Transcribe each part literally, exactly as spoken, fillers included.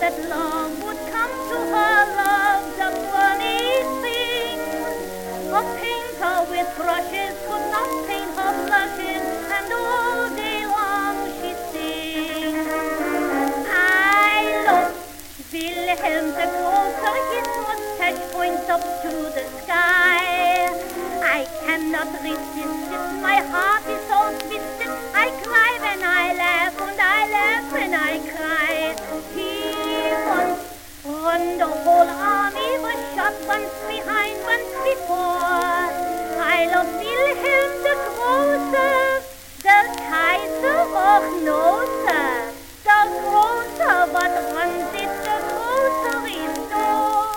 that love would come to her. Love's a funny thing. A painter with brushes could not paint her blushes, and all day long she sings. I love Wilhelm the Grocer, his mustache points up to the sky. I cannot resist it, my heart is so twisted. I cry when I laugh, and I laugh when I cry. He once won the whole army, was shot once behind, once before. I love Wilhelm the Grocer, the Kaiser, och no sir. The grocer, what runs it, the grocery store.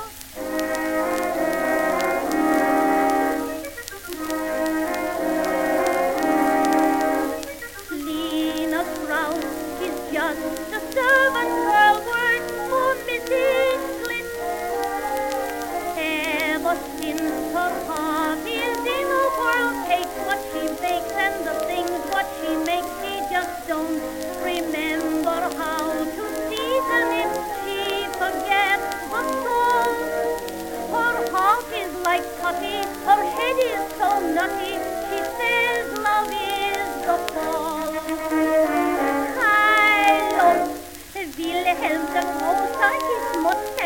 Lena Strauss is just a servant girl, word for Missus Glitz. Ever since her heart is in a whirl, takes what she bakes and the things what she makes, she just don't remember how to season it. She forgets the salt. Her heart is like putty, her head is so nutty. She says love is the fault. I love Wilhelm the Grocer, his mustache